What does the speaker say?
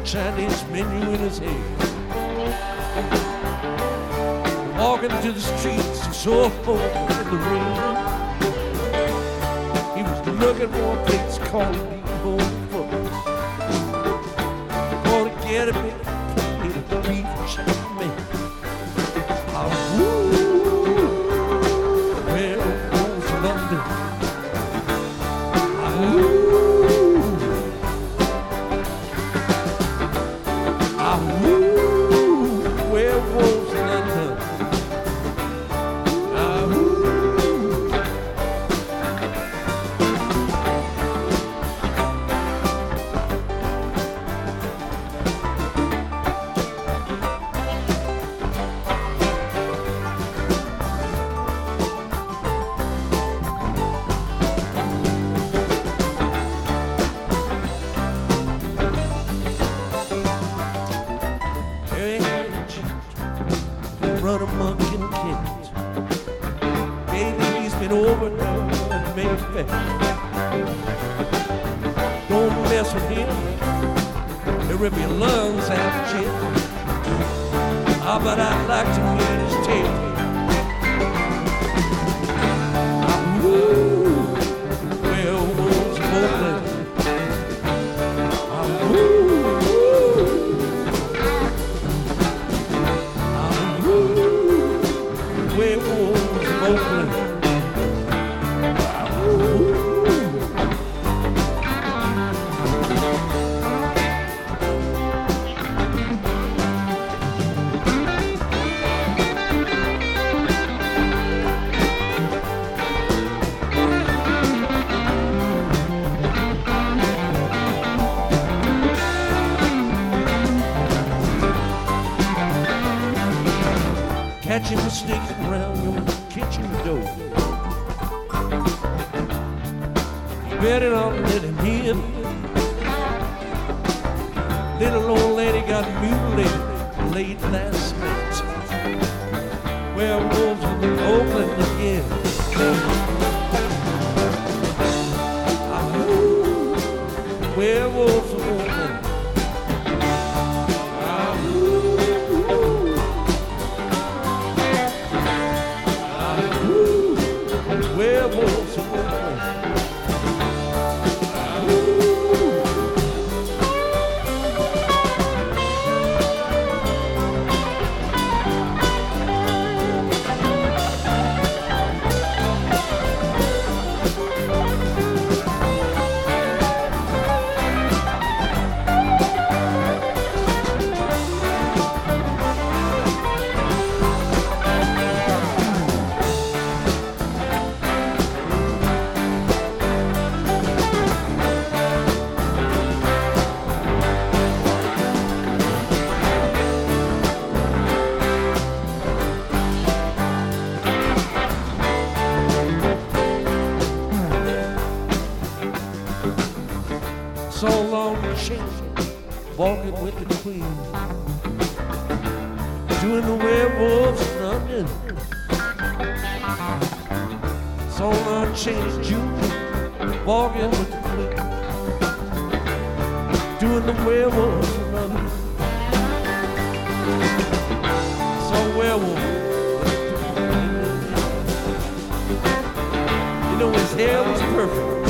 Chinese menu in his hand. Walking to the streets, he saw folk in the rain. He was looking for a place called Depot First. Gonna get a bit of the beef China. Where goes London? Where was London? Run amok in Kent. Baby, he's been overdone and made fat. Don't mess with him, he'll rip your lungs out, Jim. Ah, but I'd like to meet his tail. Werewolves of Oakland. Werewolves of Oakland. Catch him sneaking around your kitchen door. You better not let him in. Little old lady got mutilated late last night. Werewolves of Oakland again. Werewolves of Oakland. Werewolves of Oakland. So long chasing, walking with the queen, doing the werewolves of London. So long chasing June, walking with the queen, doing the werewolves of London. So werewolf, you know his hair was perfect.